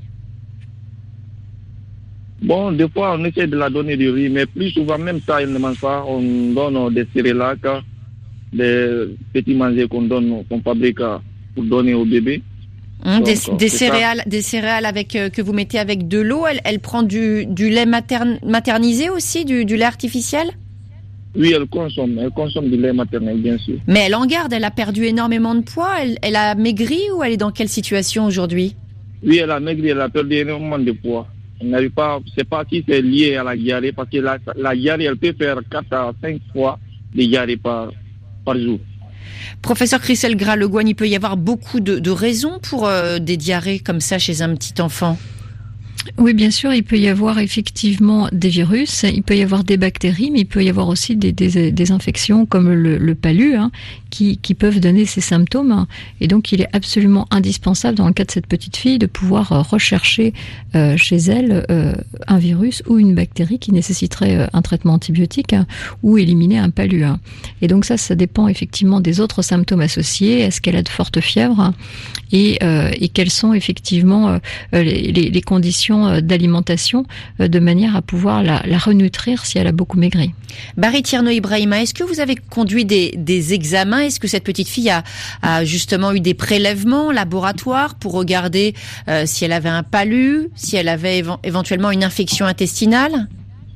Bon, des fois, on essaie de la donner du riz, mais plus souvent, même ça, elle ne mange pas. On donne des céréales, des petits manger qu'on fabrique pour donner au bébé. Des céréales avec que vous mettez avec de l'eau. Elle prend du lait maternisé aussi, du lait artificiel? Oui, elle consomme du lait maternel, bien sûr. Mais elle en garde, elle a perdu énormément de poids, elle a maigri ou elle est dans quelle situation aujourd'hui? Oui, elle a maigri, elle a perdu énormément de poids. Elle n'arrive pas, je ne sais pas si c'est lié à la diarrhée, parce que la diarrhée, elle peut faire 4 à 5 fois de diarrhée par jour. Professeur Christelle Gras-Le-Guen, il peut y avoir beaucoup de raisons pour des diarrhées comme ça chez un petit enfant? Oui, bien sûr, il peut y avoir effectivement des virus, il peut y avoir des bactéries, mais il peut y avoir aussi des infections comme le palu qui peuvent donner ces symptômes. Et donc, il est absolument indispensable, dans le cas de cette petite fille, de pouvoir rechercher chez elle un virus ou une bactérie qui nécessiterait un traitement antibiotique ou éliminer un palu. Et donc ça dépend effectivement des autres symptômes associés. Est-ce qu'elle a de fortes fièvres et quelles sont effectivement les conditions d'alimentation de manière à pouvoir la renutrir si elle a beaucoup maigri. Barry Tierno Ibrahima, est-ce que vous avez conduit des examens? Est-ce que cette petite fille a justement eu des prélèvements laboratoires pour regarder si elle avait un palu, si elle avait éventuellement une infection intestinale?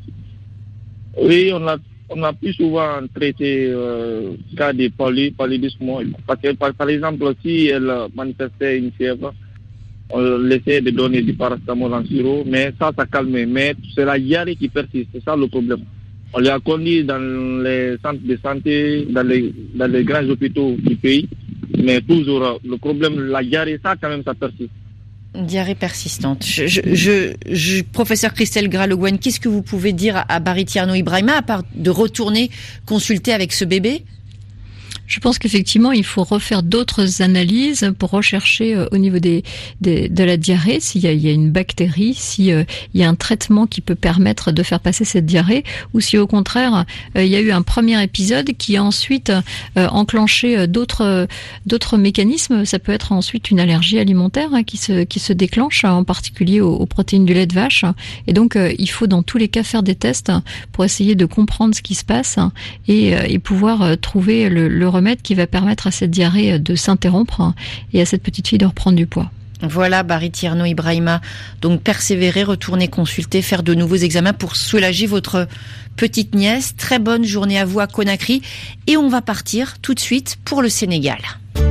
Oui, on a plus souvent traité cas de paludisme. Par exemple, si elle manifestait une fièvre, on essaie de donner du paracétamol en sirop, mais ça calme. Mais c'est la diarrhée qui persiste, c'est ça le problème. On l'a conduit dans les centres de santé, dans les grands hôpitaux du pays, mais toujours le problème, la diarrhée, ça quand même, ça persiste. Diarrhée persistante. Professeur Christelle Gras-Le-Guen, qu'est-ce que vous pouvez dire à Barry Tierno Ibrahima, à part de retourner consulter avec ce bébé? Je pense qu'effectivement, il faut refaire d'autres analyses pour rechercher au niveau de la diarrhée s'il y a une bactérie, s'il y a un traitement qui peut permettre de faire passer cette diarrhée, ou si au contraire il y a eu un premier épisode qui a ensuite enclenché d'autres mécanismes. Ça peut être ensuite une allergie alimentaire qui se déclenche, en particulier aux protéines du lait de vache. Et donc il faut dans tous les cas faire des tests pour essayer de comprendre ce qui se passe et pouvoir trouver le remède qui va permettre à cette diarrhée de s'interrompre et à cette petite fille de reprendre du poids. Voilà, Barry Tierno Ibrahima. Donc, persévérer, retourner consulter, faire de nouveaux examens pour soulager votre petite nièce. Très bonne journée à vous à Conakry. Et on va partir tout de suite pour le Sénégal.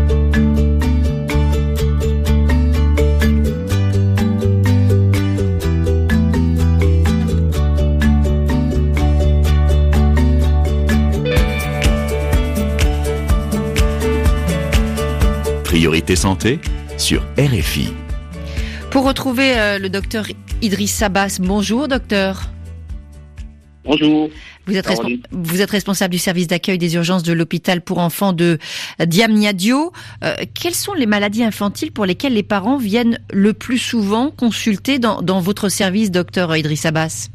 Priorité santé sur RFI. Pour retrouver le docteur Idriss Abbas. Bonjour docteur. Bonjour. Vous êtes responsable du service d'accueil des urgences de l'hôpital pour enfants de Diamniadio. Quelles sont les maladies infantiles pour lesquelles les parents viennent le plus souvent consulter dans votre service, docteur Idriss Abbas?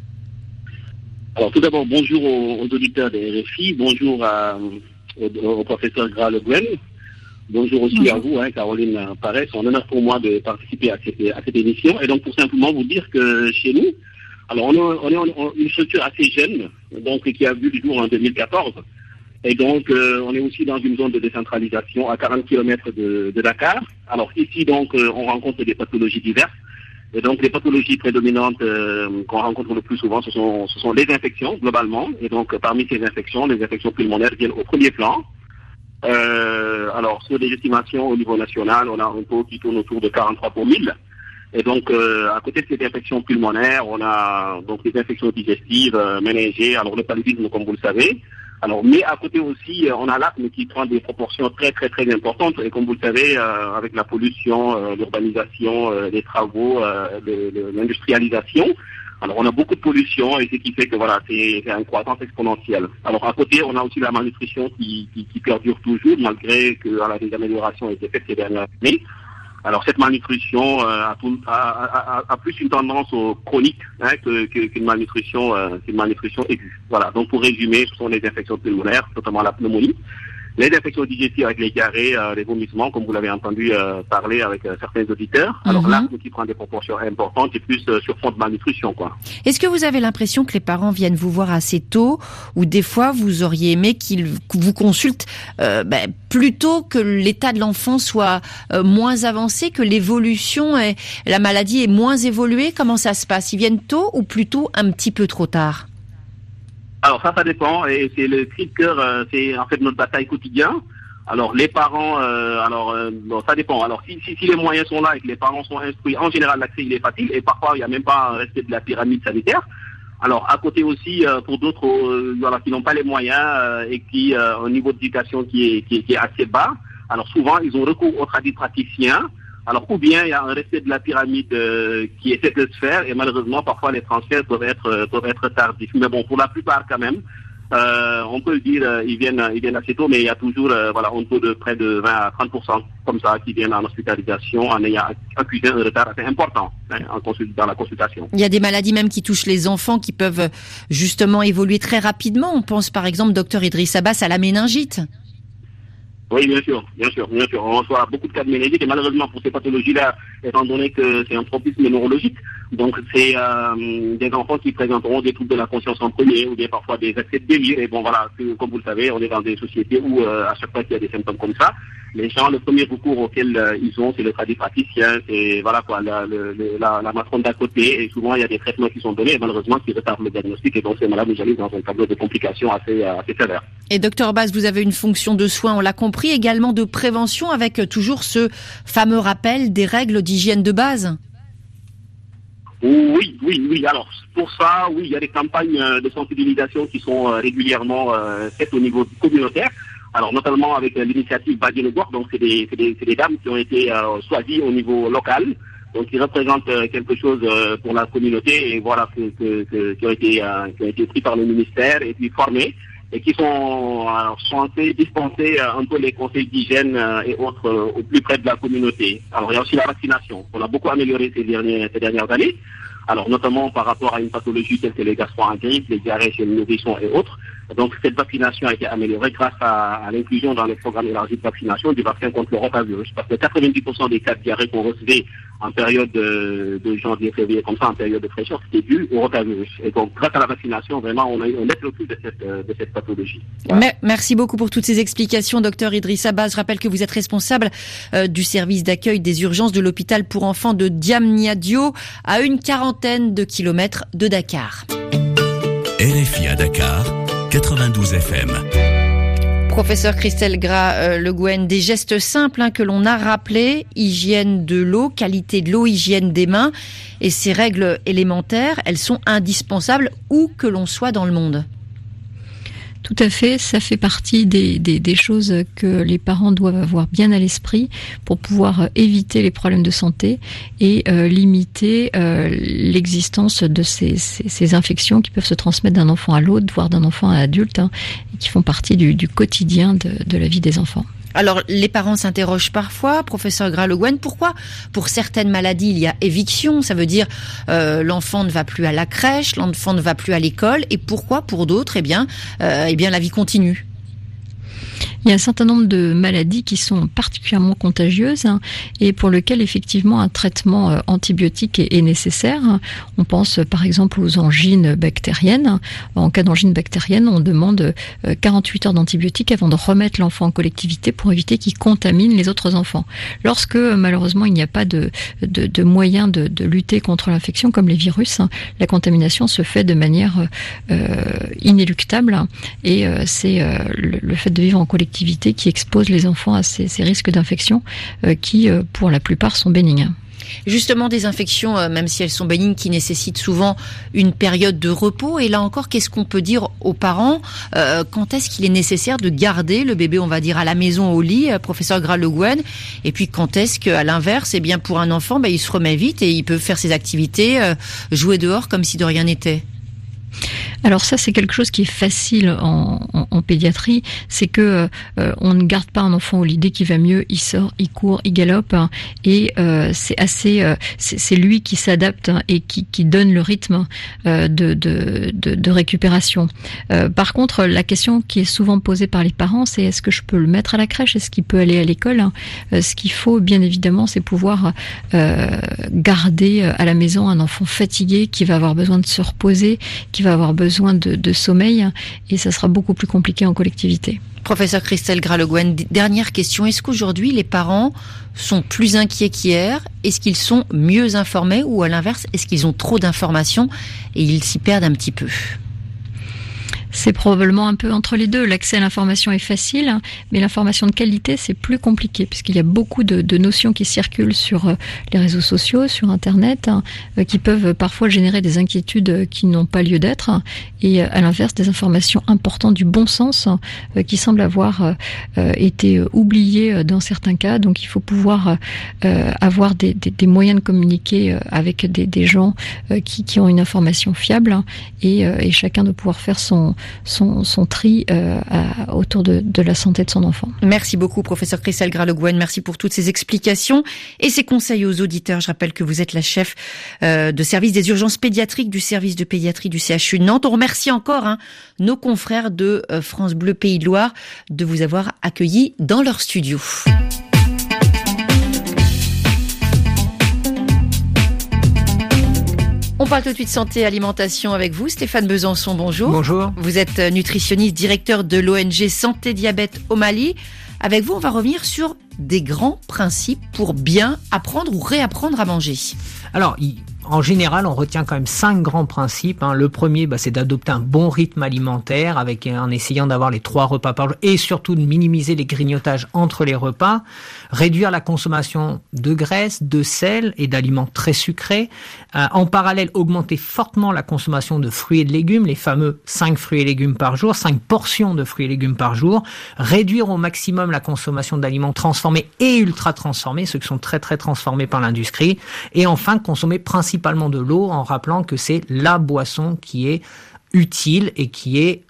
Alors tout d'abord, bonjour aux auditeurs de RFI, bonjour au professeur Gra Le Guen. Bonjour aussi à vous, Caroline Parès. C'est un honneur pour moi de participer à cette émission. Et donc, pour simplement vous dire que chez nous, alors on est une structure assez jeune, donc qui a vu le jour en 2014. Et donc, on est aussi dans une zone de décentralisation à 40 km de Dakar. Alors ici, donc, on rencontre des pathologies diverses. Et donc, les pathologies prédominantes qu'on rencontre le plus souvent, ce sont les infections, globalement. Et donc, parmi ces infections, les infections pulmonaires viennent au premier plan. Alors, sur des estimations au niveau national, on a un taux qui tourne autour de 43 pour 1000. Et donc, à côté de ces infections pulmonaires, on a donc des infections digestives, méningées, alors le paludisme, comme vous le savez. Alors, mais à côté aussi, on a l'asthme qui prend des proportions très, très, très importantes. Et comme vous le savez, avec la pollution, l'urbanisation, les travaux, l'industrialisation, alors on a beaucoup de pollution et ce qui fait que voilà, c'est une croissance exponentielle. Alors à côté, on a aussi la malnutrition qui perdure toujours malgré que voilà, des améliorations ont été faites ces dernières années. Alors cette malnutrition a plus une tendance chronique qu'une malnutrition aiguë. Voilà. Donc pour résumer, ce sont les infections pulmonaires, notamment la pneumonie. Les infections digestives avec les diarrhées, les vomissements, comme vous l'avez entendu parler avec certains auditeurs. Alors là, qui prend des proportions importantes et plus sur fond de malnutrition, quoi. Est-ce que vous avez l'impression que les parents viennent vous voir assez tôt, ou des fois vous auriez aimé qu'ils vous consultent plus tôt, que l'état de l'enfant soit moins avancé, que l'évolution et la maladie est moins évoluée? Comment ça se passe? Ils viennent tôt ou plutôt un petit peu trop tard? Alors ça dépend, et c'est le cri de cœur, c'est en fait notre bataille quotidienne. Alors les parents, bon, ça dépend. Alors si les moyens sont là et que les parents sont instruits, en général l'accès il est facile, et parfois il n'y a même pas un respect de la pyramide sanitaire. Alors à côté aussi, pour d'autres voilà, qui n'ont pas les moyens et qui ont un niveau d'éducation qui est assez bas, alors souvent ils ont recours aux tradipraticiens. Alors, ou bien il y a un respect de la pyramide qui essaie de se faire, et malheureusement, parfois les transferts peuvent être tardifs. Mais bon, pour la plupart quand même, on peut le dire, ils viennent assez tôt, mais il y a toujours voilà, un taux de près de 20 à 30% comme ça qui viennent en hospitalisation en ayant accusé un retard assez important dans la consultation. Il y a des maladies même qui touchent les enfants qui peuvent justement évoluer très rapidement. On pense par exemple, docteur Idriss Abbas, à la méningite. Oui, bien sûr. On reçoit beaucoup de cas de méningite et malheureusement pour ces pathologies-là, étant donné que c'est un tropisme neurologique, donc c'est des enfants qui présenteront des troubles de la conscience en premier ou bien parfois des accès de délire. Et bon voilà, comme vous le savez, on est dans des sociétés où à chaque fois qu'il y a des symptômes comme ça, les gens, le premier recours auquel ils ont, c'est le tradipraticien, c'est voilà quoi, la matrone d'à côté, et souvent il y a des traitements qui sont donnés et malheureusement qui retardent le diagnostic et donc ces malades nous arrivent dans un tableau de complications assez sévère. Et docteur Abbas, vous avez une fonction de soin, on l'a compris, également de prévention avec toujours ce fameux rappel des règles d'hygiène de base. Oui. Alors, pour ça, oui, il y a des campagnes de sensibilisation qui sont régulièrement faites au niveau communautaire. Alors, notamment avec l'initiative Badi le Bois, donc c'est des dames qui ont été choisies au niveau local, donc qui représentent quelque chose pour la communauté et voilà qui ont été pris par le ministère et puis formés. et qui sont censés dispenser un peu les conseils d'hygiène et autres au plus près de la communauté. Alors il y a aussi la vaccination. On a beaucoup amélioré ces dernières années. Alors notamment par rapport à une pathologie telle que les gastro-entérites, les diarrhées chez le nourrisson et autres. Donc cette vaccination a été améliorée grâce à l'inclusion dans les programmes élargis de vaccination du vaccin contre le rotavirus. Parce que 90% des cas de diarrhée qu'on recevait en période de janvier, février, comme ça, en période de fraîcheur, c'était dû au rotavirus. Et donc grâce à la vaccination, vraiment, on a eu un net recul de cette pathologie. Voilà. Merci beaucoup pour toutes ces explications, docteur Idriss Abbas. Je rappelle que vous êtes responsable du service d'accueil des urgences de l'hôpital pour enfants de Diamniadio, à une 40aine de kilomètres de Dakar. RFI à Dakar, 92 FM. Professeur Christelle Gras-Le Guen, des gestes simples que l'on a rappelés, hygiène de l'eau, qualité de l'eau, hygiène des mains, et ces règles élémentaires, elles sont indispensables où que l'on soit dans le monde. Tout à fait, ça fait partie des choses que les parents doivent avoir bien à l'esprit pour pouvoir éviter les problèmes de santé et limiter l'existence de ces infections qui peuvent se transmettre d'un enfant à l'autre, voire d'un enfant à l'adulte, et qui font partie du quotidien de la vie des enfants. Alors, les parents s'interrogent parfois, professeur Gras-Le Guen, pourquoi pour certaines maladies il y a éviction, ça veut dire l'enfant ne va plus à la crèche, l'enfant ne va plus à l'école, et pourquoi pour d'autres, la vie continue? Il y a un certain nombre de maladies qui sont particulièrement contagieuses et pour lesquelles effectivement un traitement antibiotique est nécessaire. On pense par exemple aux angines bactériennes. En cas d'angine bactérienne, on demande 48 heures d'antibiotiques avant de remettre l'enfant en collectivité pour éviter qu'il contamine les autres enfants. Lorsque malheureusement il n'y a pas de moyen de lutter contre l'infection comme les virus, la contamination se fait de manière inéluctable et c'est le fait de vivre en collectivité qui expose les enfants à ces risques d'infection qui, pour la plupart, sont bénignes. Justement, des infections, même si elles sont bénignes, qui nécessitent souvent une période de repos. Et là encore, qu'est-ce qu'on peut dire aux parents? Quand est-ce qu'il est nécessaire de garder le bébé, on va dire, à la maison, au lit, professeur Gras-Le Guen? Et puis, quand est-ce qu'à l'inverse, pour un enfant, il se remet vite et il peut faire ses activités, jouer dehors comme si de rien n'était? Alors ça, c'est quelque chose qui est facile en pédiatrie, c'est que on ne garde pas un enfant au lit. Dès qu'il va mieux, il sort, il court, il galope, et c'est lui qui s'adapte et qui donne le rythme de récupération. Par contre, la question qui est souvent posée par les parents, c'est est-ce que je peux le mettre à la crèche, est-ce qu'il peut aller à l'école? Ce qu'il faut, bien évidemment, c'est pouvoir garder à la maison un enfant fatigué qui va avoir besoin de se reposer, qui va avoir besoin de sommeil, et ça sera beaucoup plus compliqué en collectivité. Professeur Christelle Gras-Le Guen, dernière question. Est-ce qu'aujourd'hui les parents sont plus inquiets qu'hier? Est-ce qu'ils sont mieux informés ou à l'inverse, est-ce qu'ils ont trop d'informations et ils s'y perdent un petit peu? C'est probablement un peu entre les deux. L'accès à l'information est facile, mais l'information de qualité, c'est plus compliqué, puisqu'il y a beaucoup de notions qui circulent sur les réseaux sociaux, sur Internet, qui peuvent parfois générer des inquiétudes qui n'ont pas lieu d'être, et à l'inverse, des informations importantes du bon sens qui semblent avoir été oubliées dans certains cas. Donc il faut pouvoir avoir des moyens de communiquer avec des gens qui ont une information fiable, et chacun doit pouvoir faire son tri autour de la santé de son enfant. Merci beaucoup, professeur Christelle Gras-Le Guen. Merci pour toutes ces explications et ces conseils aux auditeurs. Je rappelle que vous êtes la chef de service des urgences pédiatriques du service de pédiatrie du CHU de Nantes. On remercie encore nos confrères de France Bleu Pays de Loire de vous avoir accueillis dans leur studio. On parle tout de suite santé et alimentation avec vous. Stéphane Besançon, bonjour. Bonjour. Vous êtes nutritionniste, directeur de l'ONG Santé Diabète au Mali. Avec vous, on va revenir sur des grands principes pour bien apprendre ou réapprendre à manger. Alors, en général, on retient quand même 5 grands principes. Le premier, c'est d'adopter un bon rythme alimentaire en essayant d'avoir les 3 repas par jour et surtout de minimiser les grignotages entre les repas. Réduire la consommation de graisse, de sel et d'aliments très sucrés. En parallèle, augmenter fortement la consommation de fruits et de légumes, les fameux 5 fruits et légumes par jour, 5 portions de fruits et légumes par jour. Réduire au maximum la consommation d'aliments transformés et ultra transformés, ceux qui sont très très transformés par l'industrie. Et enfin, consommer principalement de l'eau en rappelant que c'est la boisson qui est utile et qui est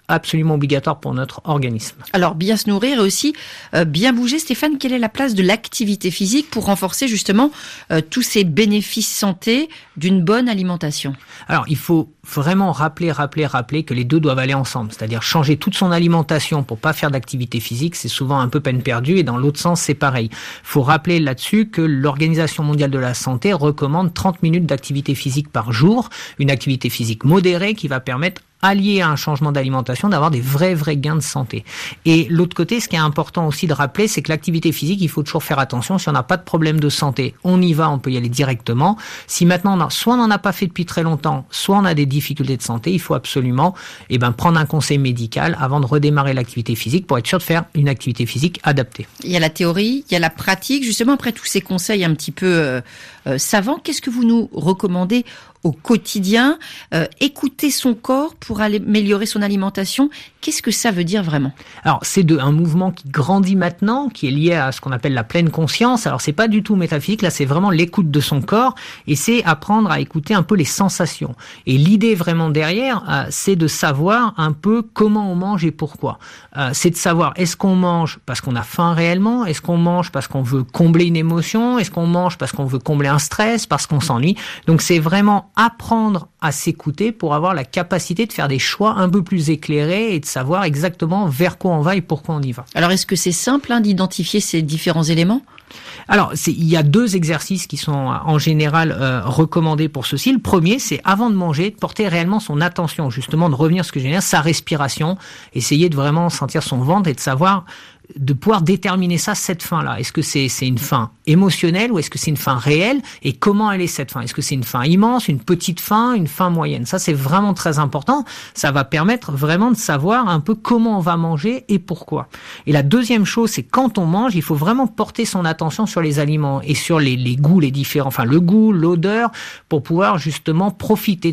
absolument obligatoire pour notre organisme. Alors, bien se nourrir et aussi bien bouger. Stéphane, quelle est la place de l'activité physique pour renforcer justement tous ces bénéfices santé d'une bonne alimentation? Alors, il faut vraiment rappeler que les deux doivent aller ensemble. C'est-à-dire changer toute son alimentation pour pas faire d'activité physique, c'est souvent un peu peine perdue, et dans l'autre sens, c'est pareil. Faut rappeler là-dessus que l'Organisation mondiale de la santé recommande 30 minutes d'activité physique par jour, une activité physique modérée qui va permettre, allié à un changement d'alimentation, d'avoir des vrais gains de santé. Et l'autre côté, ce qui est important aussi de rappeler, c'est que l'activité physique, il faut toujours faire attention. Si on n'a pas de problème de santé, on y va, on peut y aller directement. Si maintenant, soit on n'en a pas fait depuis très longtemps, soit on a des difficultés de santé, il faut absolument prendre un conseil médical avant de redémarrer l'activité physique pour être sûr de faire une activité physique adaptée. Il y a la théorie, il y a la pratique. Justement, après tous ces conseils un petit peu savants, qu'est-ce que vous nous recommandez au quotidien? Écouter son corps pour améliorer son alimentation, qu'est-ce que ça veut dire vraiment? Alors, c'est un mouvement qui grandit maintenant, qui est lié à ce qu'on appelle la pleine conscience. Alors, c'est pas du tout métaphysique, là, c'est vraiment l'écoute de son corps, et c'est apprendre à écouter un peu les sensations. Et l'idée vraiment derrière, c'est de savoir un peu comment on mange et pourquoi. C'est de savoir, est-ce qu'on mange parce qu'on a faim réellement? Est-ce qu'on mange parce qu'on veut combler une émotion? Est-ce qu'on mange parce qu'on veut combler un stress, parce qu'on s'ennuie? Donc, c'est vraiment apprendre à s'écouter pour avoir la capacité de faire des choix un peu plus éclairés et de savoir exactement vers quoi on va et pourquoi on y va. Alors, est-ce que c'est simple d'identifier ces différents éléments? Alors, il y a 2 exercices qui sont en général recommandés pour ceci. Le premier, c'est avant de manger, de porter réellement son attention, justement de revenir à ce que j'ai dit, sa respiration, essayer de vraiment sentir son ventre et de savoir, de pouvoir déterminer cette faim-là. Est-ce que c'est une faim émotionnelle ou est-ce que c'est une faim réelle? Et comment elle est cette faim? Est-ce que c'est une faim immense, une petite faim, une faim moyenne? Ça, c'est vraiment très important. Ça va permettre vraiment de savoir un peu comment on va manger et pourquoi. Et la deuxième chose, c'est quand on mange, il faut vraiment porter son attention sur les aliments et sur les goûts, les différents, le goût, l'odeur, pour pouvoir justement profiter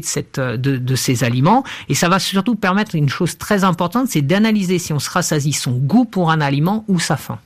de ces aliments. Et ça va surtout permettre une chose très importante, c'est d'analyser si on se rassasie son goût pour un aliment ou sa faim.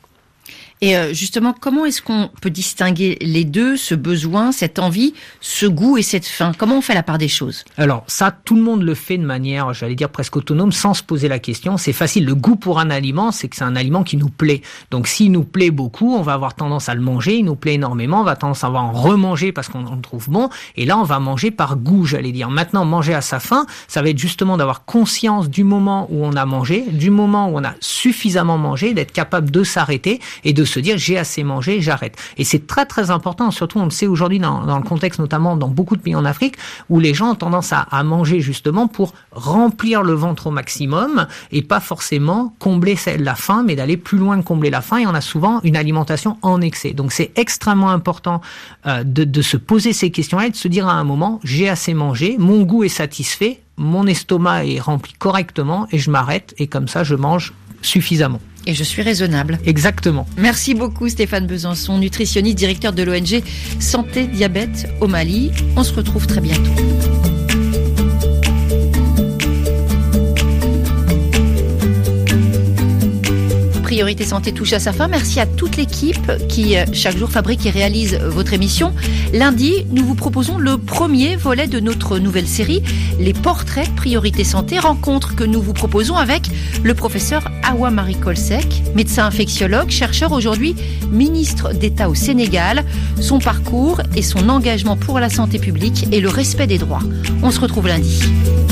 Et justement, comment est-ce qu'on peut distinguer les deux, ce besoin, cette envie, ce goût et cette faim? Comment on fait la part des choses? Alors ça, tout le monde le fait de manière, j'allais dire presque autonome, sans se poser la question. C'est facile. Le goût pour un aliment, c'est que c'est un aliment qui nous plaît. Donc s'il nous plaît beaucoup, on va avoir tendance à le manger. Il nous plaît énormément, on va tendance à en remanger parce qu'on le trouve bon. Et là, on va manger par goût, j'allais dire. Maintenant, manger à sa faim, ça va être justement d'avoir conscience du moment où on a mangé, du moment où on a suffisamment mangé, d'être capable de s'arrêter et de se dire j'ai assez mangé, j'arrête. Et c'est très très important, surtout on le sait aujourd'hui dans le contexte, notamment dans beaucoup de pays en Afrique, où les gens ont tendance à manger justement pour remplir le ventre au maximum et pas forcément combler la faim, mais d'aller plus loin que combler la faim, et on a souvent une alimentation en excès. Donc c'est extrêmement important de se poser ces questions-là et de se dire à un moment, j'ai assez mangé, mon goût est satisfait, mon estomac est rempli correctement et je m'arrête, et comme ça je mange suffisamment. Et je suis raisonnable. Exactement. Merci beaucoup Stéphane Besançon, nutritionniste, directeur de l'ONG Santé Diabète au Mali. On se retrouve très bientôt. Priorité Santé touche à sa fin. Merci à toute l'équipe qui, chaque jour, fabrique et réalise votre émission. Lundi, nous vous proposons le premier volet de notre nouvelle série, les portraits de Priorité Santé, rencontre que nous vous proposons avec le professeur Awa Marie Kolsek, médecin infectiologue, chercheur aujourd'hui ministre d'État au Sénégal. Son parcours et son engagement pour la santé publique et le respect des droits. On se retrouve lundi.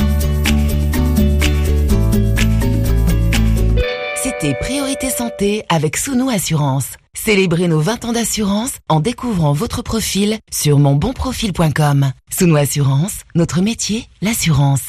C'était Priorité Santé avec Sounou Assurance. Célébrez nos 20 ans d'assurance en découvrant votre profil sur monbonprofil.com. Sounou Assurance, notre métier, l'assurance.